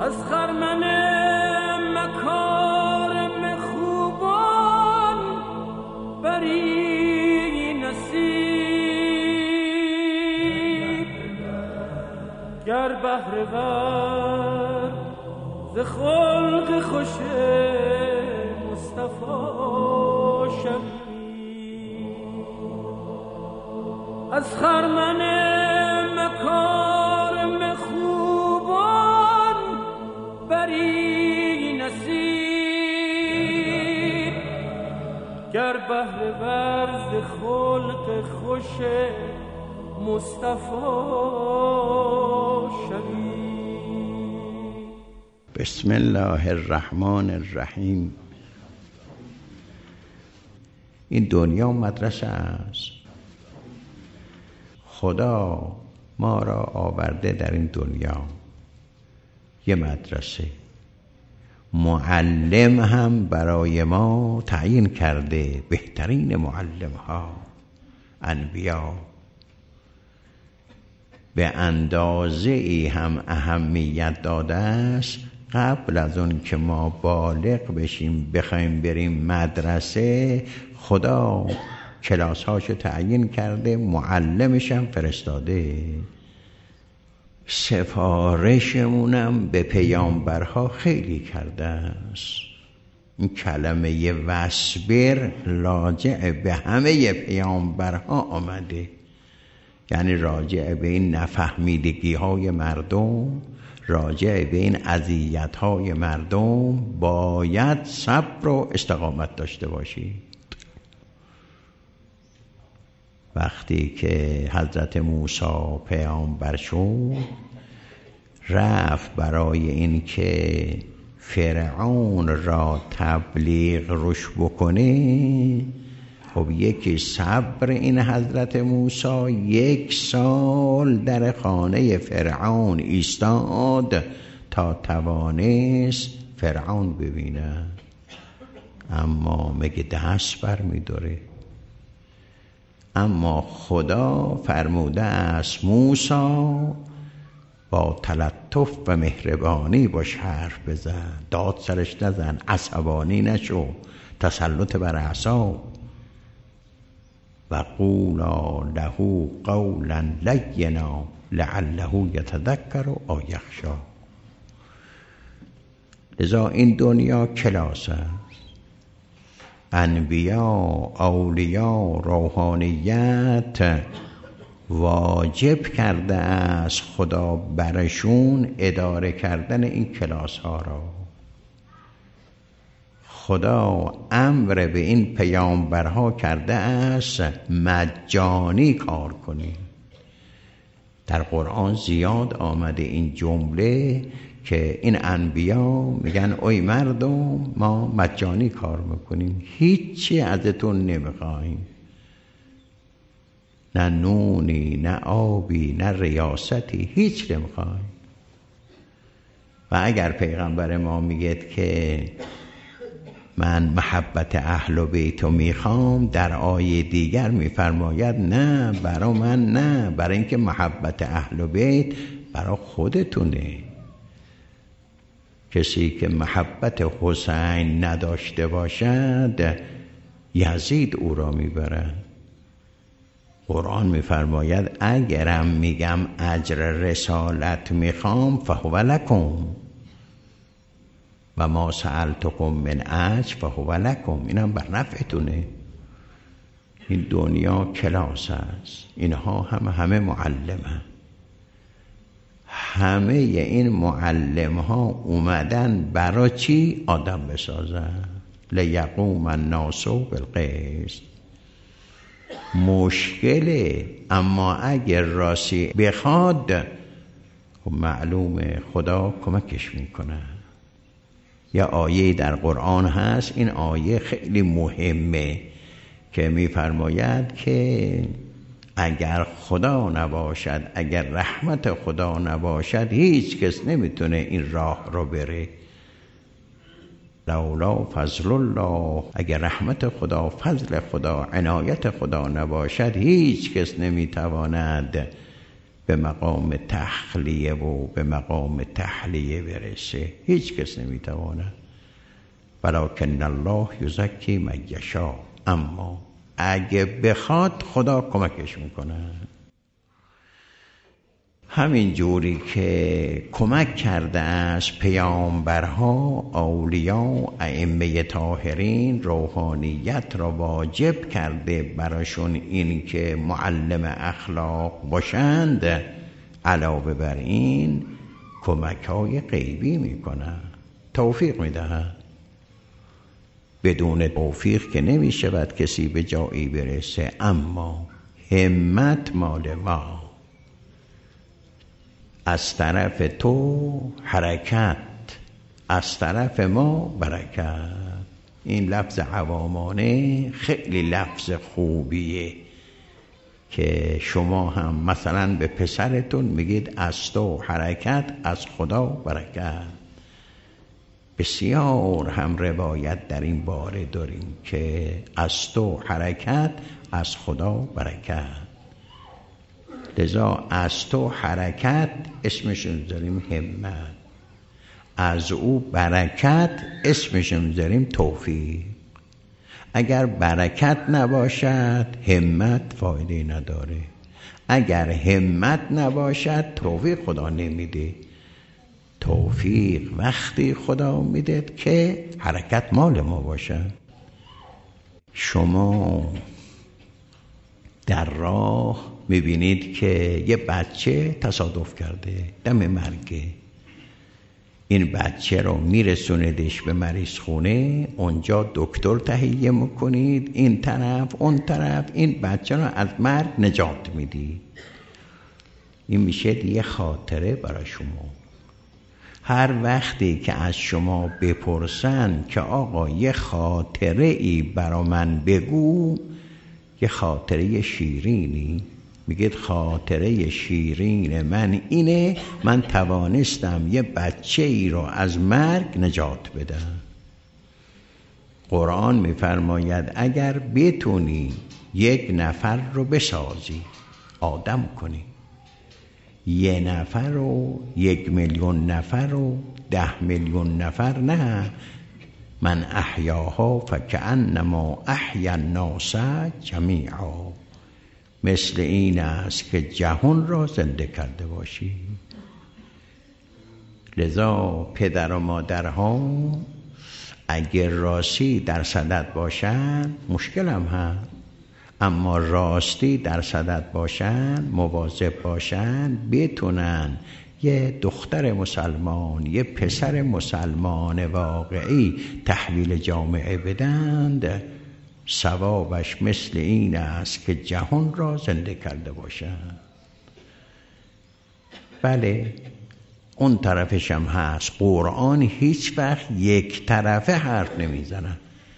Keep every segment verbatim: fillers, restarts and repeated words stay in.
از خرمن مکارم خوبان بری نصیب، گر بهره ور ز خلق خوش مصطفی شوی. از خرمن مکارم خوبان بری نصیب، گر بهره ور ز خلق خوش مصطفی شوی. بسم الله الرحمن الرحیم. این دنیا مدرسه است. خدا ما را آورده در این دنیا یه مدرسه، معلم هم برای ما تعیین کرده، بهترین معلم ها انبیا. به اندازه ای هم اهمیت داده است. قبل از اون که ما بالغ بشیم بخوایم بریم مدرسه، خدا کلاس هاشو تعیین کرده، معلمش هم فرستاده. سفارشمونم به پیامبرها خیلی کرده است. این کلمه وصبر راجع به همه پیامبرها آمده، یعنی راجع به این نفهمیدگی های مردم، راجع به این اذیت های مردم باید صبر و استقامت داشته باشید. وقتی که حضرت موسی پیامبر شد، رفت برای این که فرعون را تبلیغ روش بکنه. خب یکی صبر این حضرت موسی یک سال در خانه فرعون ایستاد تا توانست فرعون ببینه، اما مگه دست بر می داره؟ اما خدا فرموده است موسی با تلطف و مهربانی باش حرف بزن، داد سرش نزن، عصبانی نشو، تسلط بر اعصاب. و قولا له قولا لینا لعله یتذکر او یخشی. لذا این دنیا کلاس است. انبیا، اولیا، روحانیت واجب کرده است خدا برشون اداره کردن این کلاس ها را. خدا امر به این پیامبرها کرده است مجانی کار کنید. در قرآن زیاد آمده این جمله که این انبیا میگن ای مردم ما مجانی کار میکنیم، هیچی ازتون نمیخوایم، نه نونی، نه آبی، نه ریاستی، هیچ نمیخوایم. و اگر پیغمبر ما میگه که من محبت اهل و بیتو میخوام، در آیه دیگر میفرماید نه برا من نه، برای اینکه محبت اهل و بیت برا خودتونه. کسی که محبت حسین نداشته باشد یزید او را میبرد. قرآن میفرماید اگرم میگم اجر رسالت میخوام فهو لکم و ما سألتکم من اجر فهو لکم، اینم بر نفعتونه. این دنیا کلاس است. اینها هم همه معلمه. همه این معلم ها اومدن برای چی؟ آدم بسازن. لیقوم الناس بالقسط. مشکله، اما اگر راستی بخواد خب معلومه خدا کمکش میکنه. یا آیه در قرآن هست، این آیه خیلی مهمه که میفرماید که اگر خدا نباشد، اگر رحمت خدا نباشد، هیچ کس نمیتونه این راه رو بره. لولا فضل الله، اگر رحمت خدا، فضل خدا، عنایت خدا نباشد، هیچ کس نمیتواند به مقام تخلیه و به مقام تحلیه برسه. هیچ کس نمیتواند. ولکن الله یزکی من یشاء. اما اگه بخواد خدا کمکش میکنه. همین جوری که کمک کرده است پیامبرها، اولیاء، ائمه طاهرین، روحانیت را واجب کرده براشون این که معلم اخلاق باشند، علاوه بر این کمک های غیبی میکنه، توفیق میده. بدون توفیق که نمیشود کسی به جایی برسه. اما همت مال ما، از طرف تو حرکت، از طرف ما برکت. این لفظ عوامانه خیلی لفظ خوبیه که شما هم مثلا به پسرتون میگید از تو حرکت، از خدا برکت. بسیار هم روایت در این باره داریم که از تو حرکت، از خدا برکت. لذا از تو حرکت اسمش میذاریم همت، از او برکت اسمش میذاریم توفیق. اگر برکت نباشد همت فایده نداره. اگر همت نباشد توفیق خدا نمیده. توفیق وقتی خدا میده که حرکت مال ما باشد. شما در راه میبینید که یه بچه تصادف کرده، دم مرگه. این بچه رو میرسوندش به مریض خونه، اونجا دکتر تهیه میکنید، این طرف اون طرف، این بچه رو از مرگ نجات میدی. این میشه یه خاطره برای شما. هر وقتی که از شما بپرسن که آقا یه خاطره ای برا من بگو، یه خاطره شیرینی، میگید خاطره شیرین من اینه من توانستم یه بچه ای رو از مرگ نجات بدم. قرآن میفرماید اگر بتونی یک نفر رو بسازی، آدم کنی، یه نفر رو، یک میلیون نفر رو، ده میلیون نفر نه، من احیاها فکأنما احیا الناس جمیعا، مثل این است که جهان را زنده کرده باشی. لذا پدر و مادرها اگر راستی در صدد باشن مشکل هم هست، اما راستی در صدد باشن، مواظب باشن، بتونن یه دختر مسلمان، یه پسر مسلمان واقعی تحویل جامعه بدند، ثوابش مثل این است که جهان را زنده کرده باشند. بله اون طرفش هم هست. قرآن هیچ وقت یک طرفه حرف نمیزنه.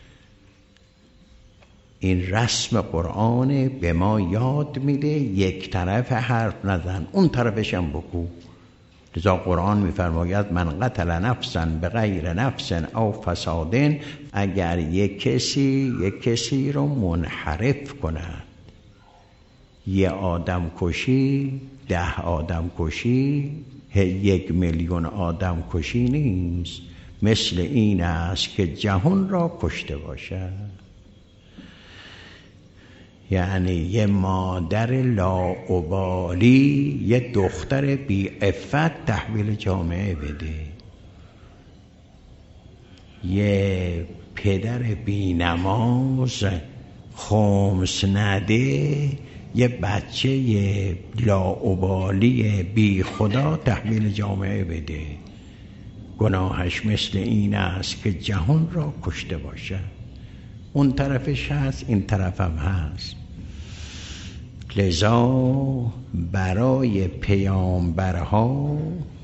این رسم قرآن به ما یاد میده یک طرفه حرف نزن، اون طرفش هم بگو. لذا قرآن میفرماید من قتل نفسا بغیر نفس او فساد، اگر یک کسی یک کسی رو منحرف کند، یه آدم کشی، ده آدم کشی، یک میلیون آدم کشی نیست، مثل این است که جهان را کشته باشد. یعنی یه مادر لاابالی یه دختر بی عفت تحویل جامعه بده، یه پدر بی نماز خمس نده یه بچه لاابالی بی خدا تحویل جامعه بده، گناهش مثل این است که جهان را کشته باشد. اون طرفش هست، این طرفم هست. لذا برای پیامبرها،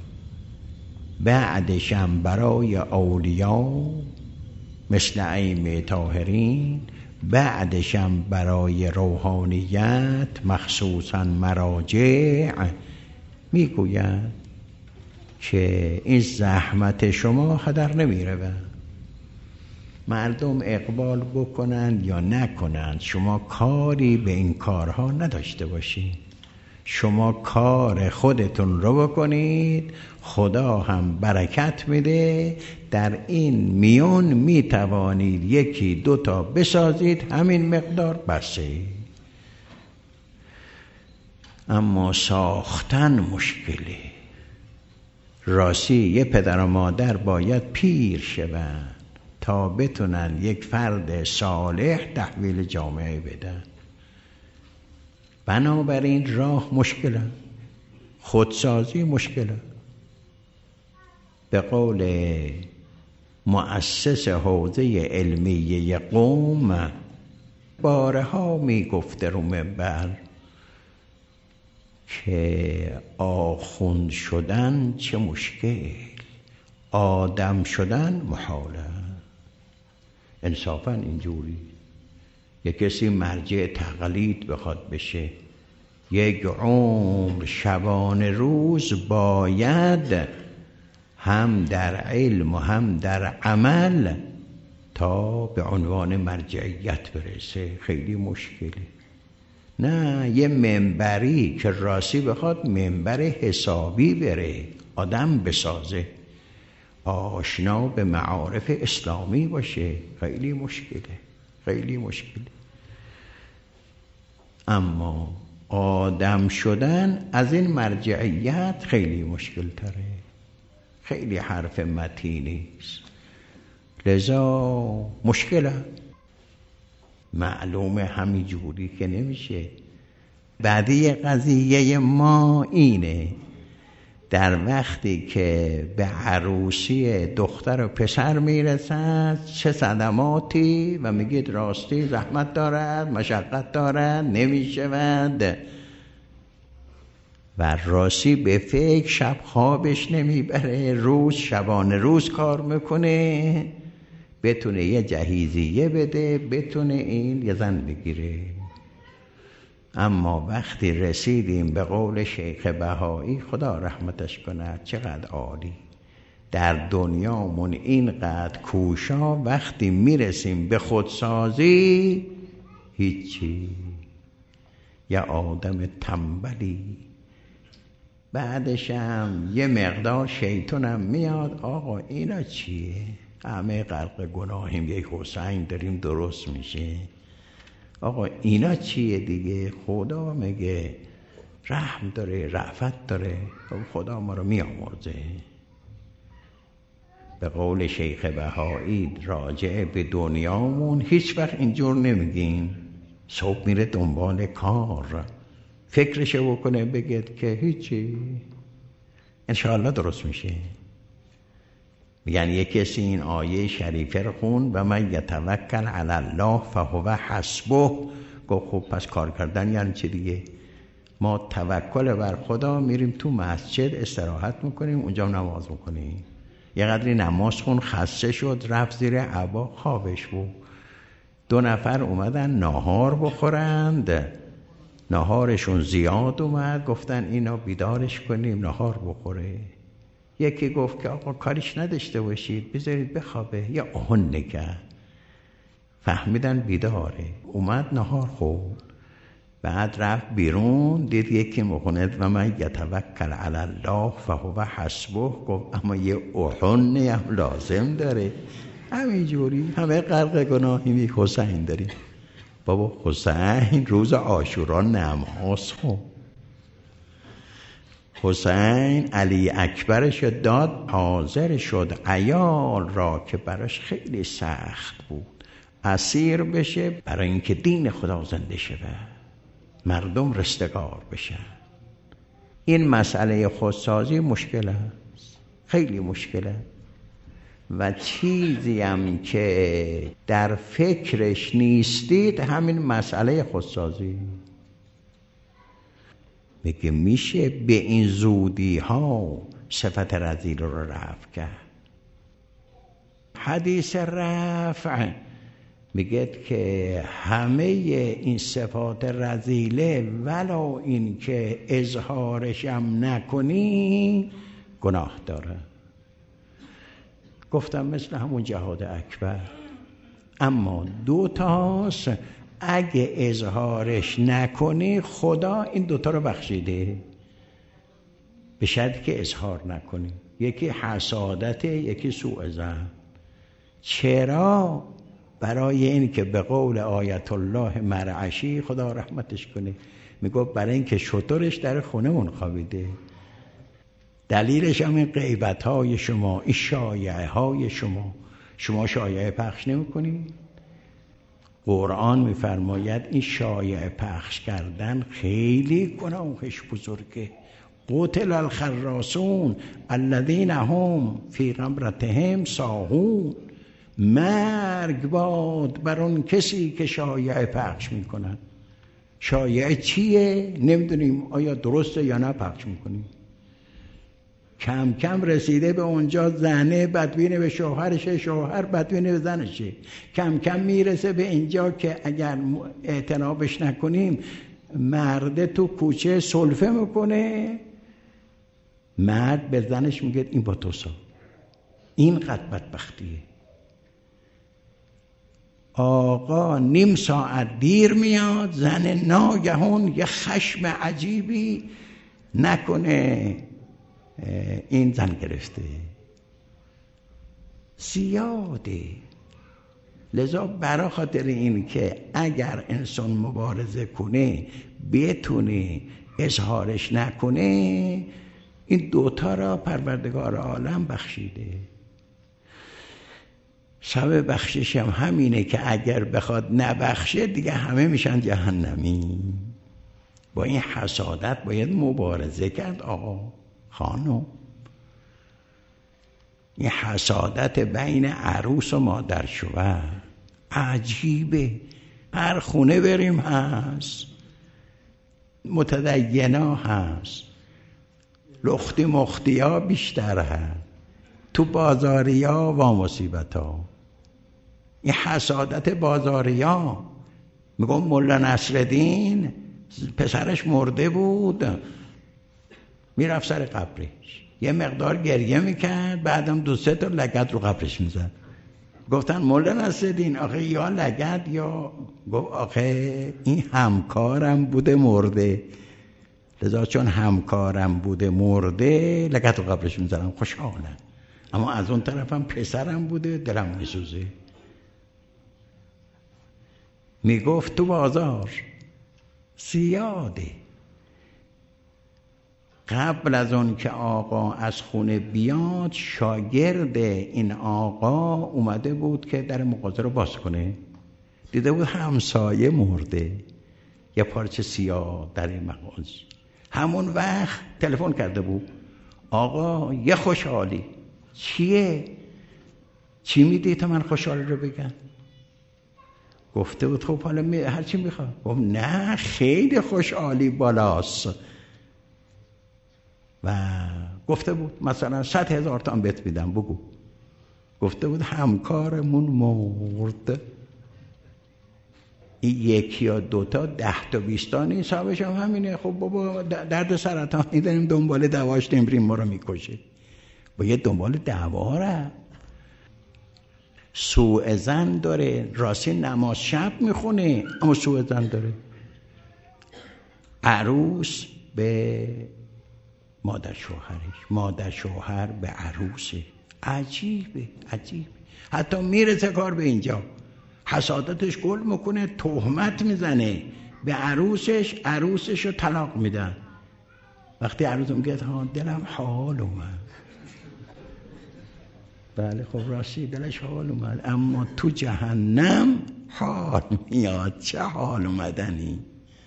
بعدشم برای اولیاء مثل ائمه طاهرین، بعدشم برای روحانیت مخصوصا مراجع، میگوید که این زحمت شما هدر نمیره. مردم اقبال بکنن یا نکنن، شما کاری به این کارها نداشته باشین. شما کار خودتون رو بکنید، خدا هم برکت میده. در این میون میتوانید یکی دو تا بسازید، همین مقدار بسه. اما ساختن مشکله. راستی یه پدر و مادر باید پیر شوند تا بتونن یک فرد صالح تحویل جامعه بدن. بنابراین راه مشکله، خودسازی مشکله. به قول مؤسس حوزه علمیه قم بارها می گفته رو منبر که آخوند شدن چه مشکل، آدم شدن محاله. انصافا اینجوری یک کسی مرجع تقلید بخواد بشه، یک عمر شبانه روز باید هم در علم و هم در عمل تا به عنوان مرجعیت برسه. خیلی مشکلی. نه یه منبری که راستی بخواد منبر حسابی بره، آدم بسازه، آشنا به معارف اسلامی باشه، خیلی مشکله، خیلی مشکله. اما آدم شدن از این مرجعیت خیلی مشکل تره، خیلی حرف متینی است. لذا مشکله. معلومه همین جوری که نمیشه. بعدی قضیه ما اینه، در وقتی که به عروسی دختر و پسر میرسد چه صدماتی و میگید راستی زحمت دارد، مشقت دارد، نمیشود و راستی به فکر شب خوابش نمیبره، روز شبانه روز کار میکنه بتونه یه جهیزیه بده، بتونه این یه زن بگیره. اما وقتی رسیدیم به قول شیخ بهایی خدا رحمتش کنه، چقدر عالی، در دنیامون اینقدر کوشا، وقتی میرسیم به خودسازی هیچی، یا آدم تنبلی. بعدش هم یه مقدار شیطانم میاد، آقا اینا چیه؟ همه غرق گناهیم، یک حسین داریم درست میشه. آقا اینا چیه دیگه؟ خدا میگه رحم داره، رأفت داره، خدا ما رو میامرزه. به قول شیخ بهایی راجع به دنیامون هیچ وقت اینجور نمیگیم صبح میره دنبال کار، فکرشو بکنه بگید که هیچی، انشاءالله درست میشه. میگن یک کسی این آیه شریفه رو خون و من یتوکل علی الله فهو حسبه، گفت خب پس کار کردن یعنی چی دیگه؟ ما توکل بر خدا میریم تو مسجد استراحت میکنیم، اونجا نماز میکنیم. یه قدری نماز خون، خسته شد، رفت زیر عبا، خوابش بود. دو نفر اومدن ناهار بخورند، ناهارشون زیاد اومد، گفتن اینا بیدارش کنیم ناهار بخوره. یکی گفت که آقا کاریش نداشته باشید، بذارید بخوابه، یا اون نگه. فهمیدن بیداره، اومد ناهار خورد، بعد رفت بیرون دید یکی مخوند و من یتوکل علی الله فهو حسبه، گفت اما یه احنی هم لازم داره. همینجوری همه غرق گناهیم. حسین داریم، بابا حسین روز عاشورا نماز خوند، حسین علی اکبرش داد، حاضر شد عیال را که براش خیلی سخت بود اسیر بشه برای اینکه دین خدا زنده شه، مردم رستگار بشن. این مسئله خودسازی مشکل است، خیلی مشکله. و چیزی هم که در فکرش نیستید همین مسئله خودسازی. میگه میشه به این زودی ها صفت رذیل رو رفع کرد. حدیث رفع میگه که همه این صفات رذیله ولو این که اظهارش هم نکنی گناه داره. گفتم مثل همون جهاد اکبر. اما دو تاست، اگه اظهارش نکنی خدا این دوتا رو بخشیده، به شرطی که اظهار نکنی. یکی حسادت، یکی سوء ظن. چرا؟ برای این که به قول آیت الله مرعشی خدا رحمتش کنه میگفت برای این که شترش در خونه من خوابیده. دلیلش هم این غیبت های شما، این شایعه های شما. شما شایعه پخش نمی کنی؟ قرآن میفرماید این شایعه پخش کردن خیلی گناهش بزرگه. قتل الخراسون الذین هم فی غمرتهم ساهون. مرگ باد بر اون کسی که شایعه پخش میکنن. شایعه چیه؟ نمیدونیم آیا درسته یا نه پخش میکنیم. کم کم رسیده به اونجا زنه بدبینه به شوهرشه، شوهر بدبینه به زنشه. کم کم میرسه به اینجا که اگر اعتنابش نکنیم مرد تو کوچه سلفه میکنه، مرد به زنش میگه این با تو سا. این قد بدبختیه. آقا نیم ساعت دیر میاد، زن ناگهان یه خشم عجیبی نکنه این زن گرفته. زیاده. لذا برای خاطر این که اگر انسان مبارزه کنه بتونه اظهارش نکنه، این دوتا را پروردگار عالم بخشیده. سبب بخشش هم همینه که اگر بخواد نبخشه دیگه همه میشن جهنمی. با این حسادت باید مبارزه کرد آقا خانم. این حسادت بین عروس و مادر شوهر عجیبه. هر خونه بریم هست، متدینا هست، لختی مختی ها بیشتر هست، تو بازاری ها و مصیبت ها. این حسادت بازاری ها. میگم مولا نصرالدین پسرش مرده بود، میرفت سر قبرش یه مقدار گریه میکرد، بعدم دو سه تا لگد رو قبرش میزد. گفتن مولا نصرالدین آخه یا لگد یا، گفت آخه این همکارم بوده مرده، لذا چون همکارم بوده مرده لگد رو قبرش میزدم خوشحالم، اما از اون طرفم پسرم بوده دلم میسوزه. میگفت تو بازار زیاده. قبل از اون که آقا از خونه بیاد شاگرد این آقا اومده بود که در مغازه رو باز کنه، دیده بود همسایه مرده، یه پارچه سیاه در این مغازه. همون وقت تلفن کرده بود آقا یه خوشحالی. چیه؟ چی میدی تا من خوشحالی رو بگم؟ گفته بود خب حالا می... هر چی میخواد. گفت نه خیلی خوشحالی بالاست. و گفته بود مثلا صد هزار تا بهت میدم بگو. گفته بود همکارمون مرد. این یکی یا دوتا ده تا بیستا نیست، حسابش هم همینه. خب بابا درد سرطانی داریم دنبال دواش نمیریم ما رو میکشه، باید دنبال دوا را. سوء ظن داره، راستی نماز شب میخونه اما سوء ظن داره. عروس به مادر شوهرش، مادر شوهر به عروسه. عجیبه عجیبه. حتی میرسه کار به اینجا، حسادتش گل میکنه، تهمت میزنه به عروسش، عروسش رو طلاق میدن. وقتی عروس میگه ها دلم حال اومد، بله خب راستی دلش حال اومد، اما تو جهنم حال میاد. چه حال اومدنی.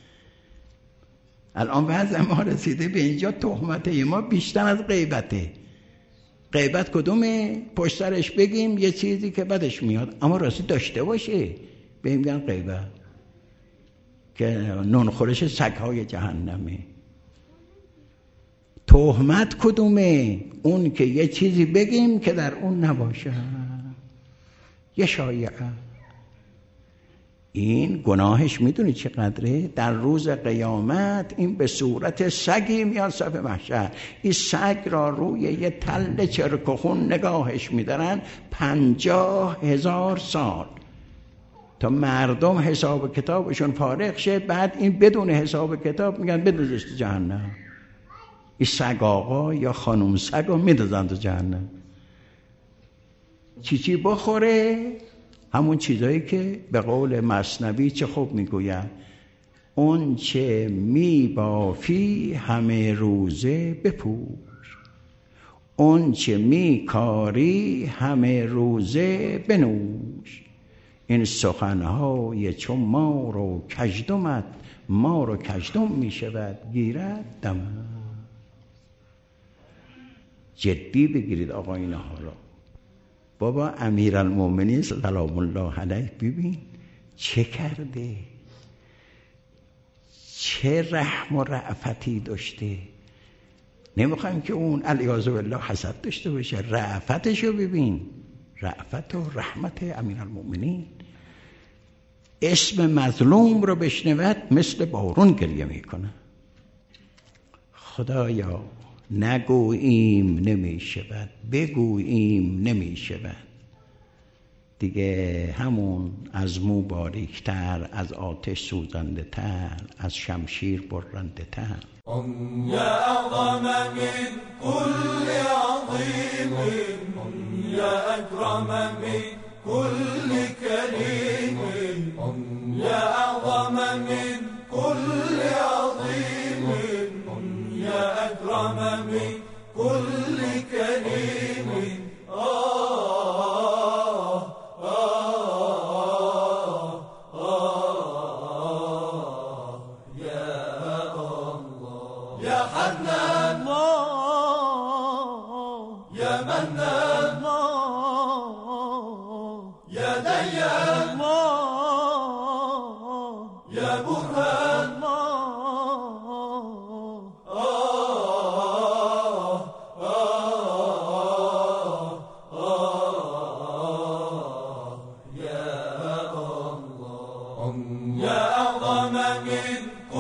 الان وضع ما رسیده به اینجا، تهمته ما بیشتر از غیبته. غیبت کدومه؟ پشت سرش بگیم یه چیزی که بدش میاد اما راستی داشته باشه، بهم میگن غیبت، که نون خورش سگ‌های جهنمه. تهمت کدومه؟ اون که یه چیزی بگیم که در اون نباشه، یه شایعه. این گناهش میدونی چقدره؟ در روز قیامت این به صورت سگی میاد صف محشر. این سگ را روی یه تل چرک و خون نگاهش میدارن پنجاه هزار سال تا مردم حساب کتابشون فارغ شد، بعد این بدون حساب کتاب میگن بدوزش تو جهنم. این سگ آقا یا خانوم سگ رو میدازن تو جهنم. چی چی بخوره؟ همون چیزایی که به قول مثنوی چه خوب میگوید، اون چه میبافی همه روزه بپوش، اون چه میکاری همه روزه بنوش. این سخنهای چون مار و کژدمت، مار و کژدم میشود گیرد دمت. جدی بگیرید آقا اینها را. بابا امیرالمومنین سلام الله علیه ببین چه کرده، چه رحم و رأفتی داشته. نمیخوایم که اون علیاذ بالله حسد داشته باشه، رأفتشو ببین، رأفت و رحمت امیرالمومنین. اسم مظلوم رو بشنود مثل بارون گریه میکنه. خدایا نگوییم نمیشود، بگوییم نمیشود. دیگه همون از مو باریکتر، از آتش سوزنده تر، از شمشیر برنده تر. یا اعظم من كل عظیم، یا اکرم من كل کریم، یا اعظم من كل عظیم، یا اکرم من كل کریم.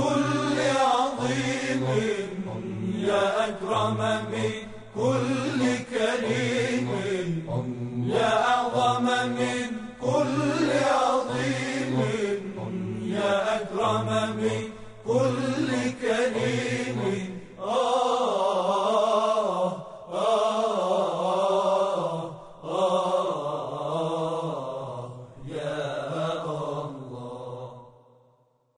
من كل